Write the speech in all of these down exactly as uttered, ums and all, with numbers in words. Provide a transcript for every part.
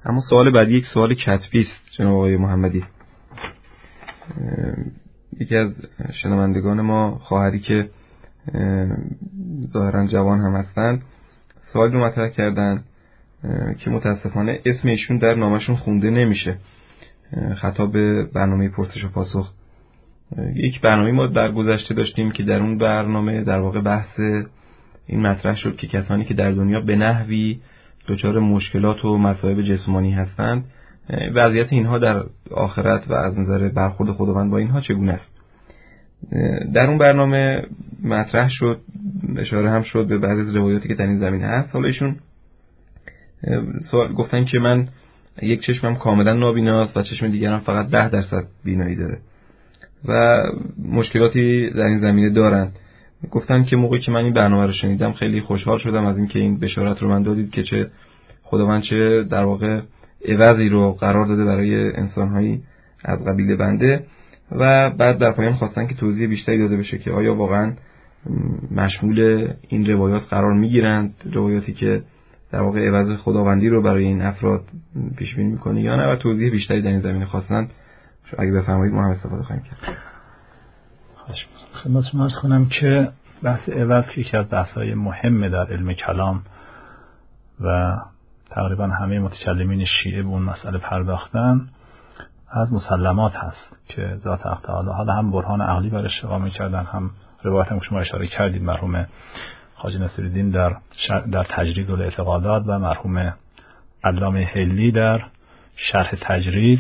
اما سوال بعدی یک سوال کتبی است جناب آقای محمدی. یکی از شنوندگان ما، خواهری که ظاهرا جوان هم هستند، سوال رو مطرح کردن که متاسفانه اسم ایشون در نامشون خونده نمیشه. خطاب به برنامه پرسش و پاسخ. یک برنامه ما در گذشته داشتیم که در اون برنامه در واقع بحث این مطرح شد که کسانی که در دنیا به نحوی دچار مشکلات و مصائب جسمانی هستند، وضعیت اینها در آخرت و از نظر برخورد خداوند با اینها چگونه است. در اون برنامه مطرح شد، اشاره هم شد به بعضی از روایاتی که در این زمینه هست. حالا ایشون سوال گفتن که من یک چشمم کاملا نابیناست و چشم دیگرم فقط ده درصد بینایی داره و مشکلاتی در این زمینه دارن. گفتم که موقعی که من این برنامه رو شنیدم خیلی خوشحال شدم از اینکه این بشارت رو من دادید که چه خداوند چه در واقع عوضی رو قرار داده برای انسان‌هایی از قبیل بنده، و بعد در پایان خواستن که توضیح بیشتری داده بشه که آیا واقعا مشمول این روایات قرار میگیرند، روایاتی که در واقع عوض خداوندی رو برای این افراد پیش بینی میکنه یا نه، و توضیح بیشتری در این زمینه خواستن. اگه بفرمایید ما هم استفاده خواهیم کرد. خواهش می‌کنم. خدمتتون عرض کنم که بحث عوض که یکی از بحث‌های مهم در علم کلام و تقریبا همه متکلمین شیعه به اون مسئله پرداختن، از مسلمات هست که ذات حق تعالی حالا هم برهان عقلی برش اقامه کردن، هم روایت هم که شما اشاره کردید مرحوم خواجه نصیرالدین در در تجرید الاعتقادات و مرحوم علامه حلی در شرح تجرید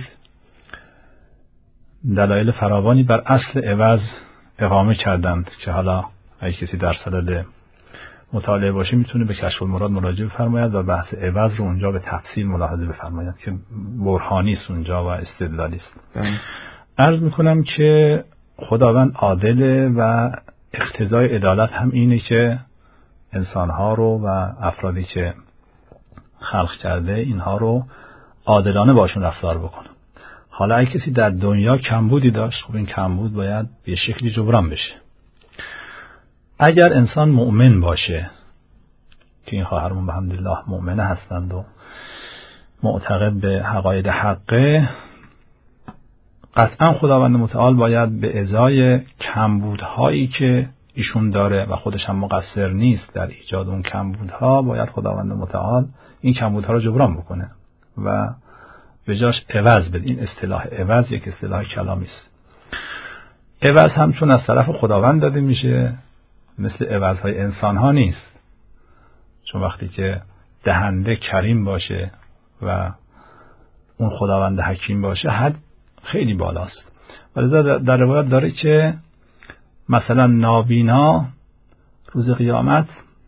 دلایل فراوانی بر اصل عوض اقامه کردند که حالا اگه کسی در صدد مطالعه باشه میتونه به کشف المراد مراجعه بفرماید و بحث عوض رو اونجا به تفصیل ملاحظه بفرماید که برهانی است اونجا و استدلالی است. عرض میکنم که خداوند عادل و اقتضای عدالت هم اینه که انسانها رو و افرادی که خلق کرده اینها رو عادلانه باشون رفتار بکنه. حالا اگه کسی در دنیا کمبودی داشت، خب این کمبود باید به شکلی جبران بشه. اگر انسان مؤمن باشه که این خواهرمون بحمدالله مؤمنه هستند و معتقد به حقایق حقه، قطعا خداوند متعال باید به ازای کمبودهایی که ایشون داره و خودش هم مقصر نیست در ایجاد اون کمبودها، باید خداوند متعال این کمبودها رو جبران بکنه و به جاش عوض بده. این اصطلاح عوض یک اصطلاح کلامی است. عوض هم چون از طرف خداوند داده میشه مثل عوضهای انسان ها نیست، چون وقتی که دهنده کریم باشه و اون خداوند حکیم باشه حد خیلی بالاست. ولذا در روایت داره که مثلا نابینا روز قیامت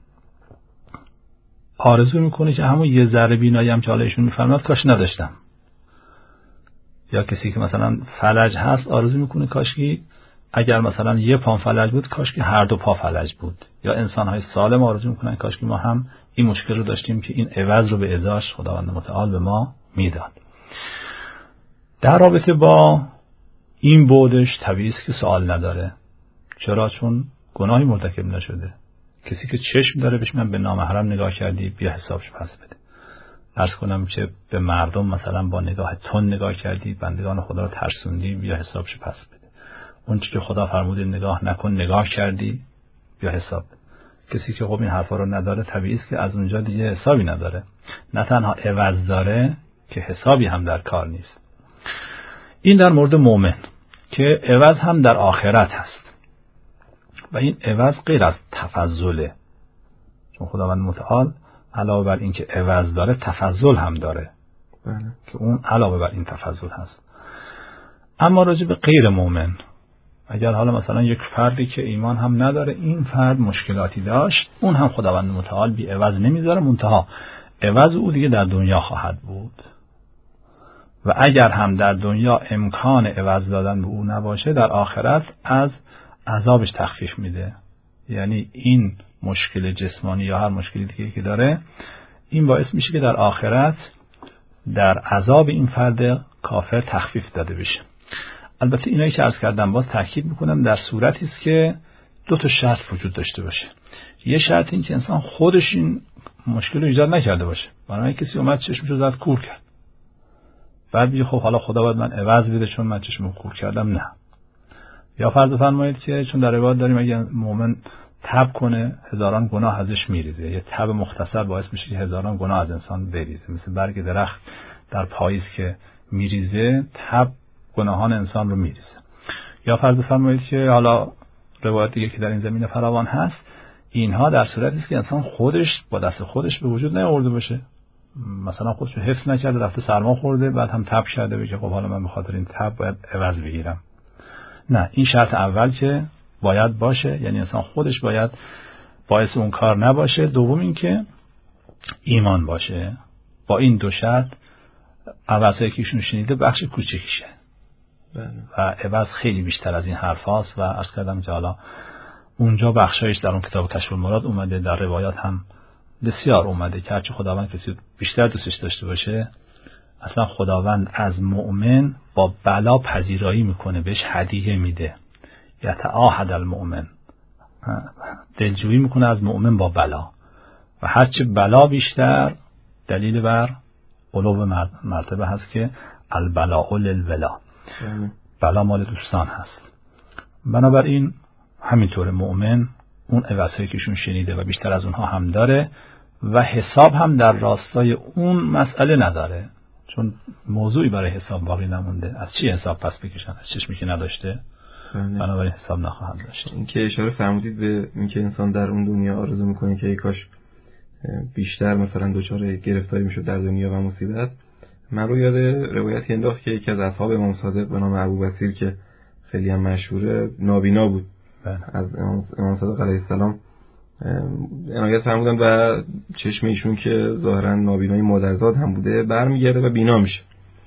آرزو میکنه که همون یه ذره بینایی هم که حالا ایشون میفرماد کاش نداشتم. یا کسی که مثلا فلج هست آرزو میکنه کاش که اگر مثلا یه پا فلج بود کاش که هر دو پا فلج بود. یا انسان‌های سالم آرزو میکنن کاش که ما هم این مشکل رو داشتیم که این عوض رو به ازاش خداوند متعال به ما میداد. در رابطه با این بودش طبیعی است که سوال نداره. چرا؟ چون گناهی مرتکب نشده. کسی که چشم داره بهش من به نامحرم نگاه کردی بیا حسابش پس بده. عرض کنم که به مردم مثلا با نگاه تند نگاه کردی، بندگان خدا رو ترسوندی بیا حسابش پس بده. اون چیزی که خدا فرموده نگاه نکن نگاه کردی بیا حساب بده. کسی که خب این حرفا رو نداره طبیعی است که از اونجا دیگه حسابی نداره. نه تنها عوض داره که حسابی هم در کار نیست. این در مورد مؤمن که عوض هم در آخرت هست و این عوض غیر از تفضله، چون خداوند متعال علاوه بر این که عوض داره تفضل هم داره بله. که اون علاوه بر این تفضل هست. اما راجع به غیر مؤمن، اگر حالا مثلا یک فردی که ایمان هم نداره این فرد مشکلاتی داشت، اون هم خداوند متعال بی عوض نمیذاره، منتها عوض او دیگه در دنیا خواهد بود و اگر هم در دنیا امکان عوض دادن به او نباشه در آخرت از عذابش تخفیف میده. یعنی این مشکل جسمانی یا هر مشکلی دیگه که داره این باعث میشه که در آخرت در عذاب این فرد کافر تخفیف داده بشه. البته اینایی که عرض کردم باز تاکید میکنم در صورتی است که دو تا شرط وجود داشته باشه. یه شرط این که انسان خودش این مشکل رو ایجاد نکرده باشه. برای کسی اومد چشمشو زد کور کرد، بعد بگی خب حالا خدا باید من عوض بده چون من چشم کور کردم. نه. یا فرض بفرمایید که چون در روایت داریم اگه مؤمن تب کنه هزاران گناه ازش میریزه، یه تب مختصر باعث میشه که هزاران گناه از انسان بریزه، مثل برگ درخت در پاییز که میریزه تب گناهان انسان رو میریزه. یا فرض بفرمایید که حالا روایت دیگه که در این زمینه فراوان هست، اینها در صورتی است که انسان خودش با دست خودش به وجود نیاورده باشه، مثلا خودش رو حفظ نکرده، رفته سرما خورده بعد هم تب کرده بگه خب حالا من به خاطر این تب باید عوض بگیرم. نه، این شرط اول که باید باشه، یعنی انسان خودش باید باعث اون کار نباشه. دوم این که ایمان باشه. با این دو شرط عوضایی که ایشون شنیده بخش کوچکیشه و عوض خیلی بیشتر از این حرف هاست و عرض کردم که حالا اونجا بخشایش در اون کتاب کشف المراد اومده، در روایات هم بسیار اومده که هرچی خداوند کسی بیشتر دوستش داشته باشه اصلا خداوند از مؤمن با بلا پذیرایی میکنه، بهش هدیه میده. یتعاهد المؤمن، دلجویی میکنه از مؤمن با بلا و هرچی بلا بیشتر دلیل بر علو مرتبه هست که البلاء للولا، بلا مال دوستان هست. بنابراین همینطور مؤمن اون عوضایی که شون شنیده و بیشتر از اونها هم داره و حساب هم در راستای اون مسئله نداره، چون موضوعی برای حساب باقی نمونده. از چی حساب پس بکشن؟ از چشمی که نداشته بنابراین حساب نخواهد داشت. این که اشاره فرمودید به این که انسان در اون دنیا آرزو میکنه که ای کاش بیشتر مثلا دچار گرفتاری میشد در دنیا و مصیبت، من رو یاد روایتی انداخت که یکی از اصحاب امام صادق به نام ابوبصیر که خیلی هم مشهوره نابینا بود. بله. از امام صادق علیه السلام عنایت فرمودن و چشم ایشون که ظاهرا نابینای مادرزاد هم بوده برمیگرده و بینا میشه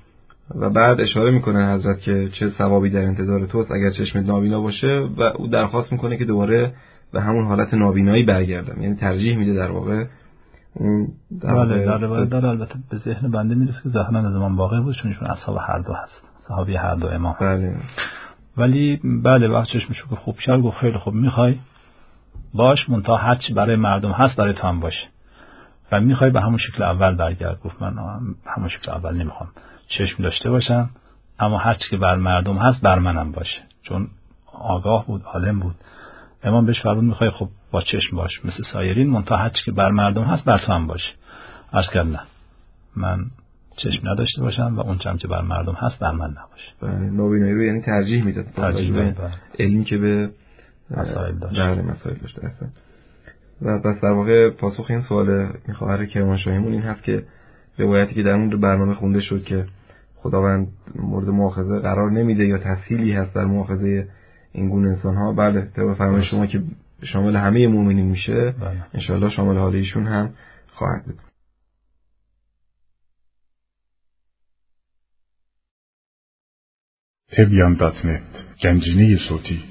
و بعد اشاره میکنه حضرت که چه ثوابی در انتظار توست اگر چشم نابینا باشه و او درخواست میکنه که دوباره به همون حالت نابینایی برگردم، یعنی ترجیح میده در واقع اون در بله در روایت داره. البته به ذهن بنده میرسه که ظاهرا از زمان باقی بود چون ایشون اصحاب هر دو هست، صحابی هر دو امام. بله. ولی بله وقت چشمشو که خوب شد گفت خیلی خوب میخوای باش منتها هر چی برای مردم هست برای تو هم باشه و میخوای به همون شکل اول برگرد. گفت من همون شکل اول نمیخوام، چشم داشته باشم اما هر چی که بر مردم هست بر منم باشه، چون آگاه بود، عالم بود. امام بهش فرمود میخوای خب با چشم باش مثل سایرین منتها هر چی که بر مردم هست بر تو هم باشه. عرض کردم نه، من چشم نداشته باشم و اون چم که بر مردم هست بر من نباشه. بله، نابینایی رو یعنی ترجیح میداد ترجیح به علمی که به مسائل داشت. بله مسائل داشت اصلا. و پس در واقع پاسخ این سوال این خواهر کرمانشاهیمون این هست که روایتی که در اون برنامه خونده شد که خداوند مورد مؤاخذه قرار نمیده یا تسهیلی هست در مؤاخذه این گونه انسان ها، بله طبق فرمان شما که شامل همه مؤمنین میشه، ان شاء الله شامل حال ایشون هم خواهد بود. تبیان دات نت گنجینه صوتی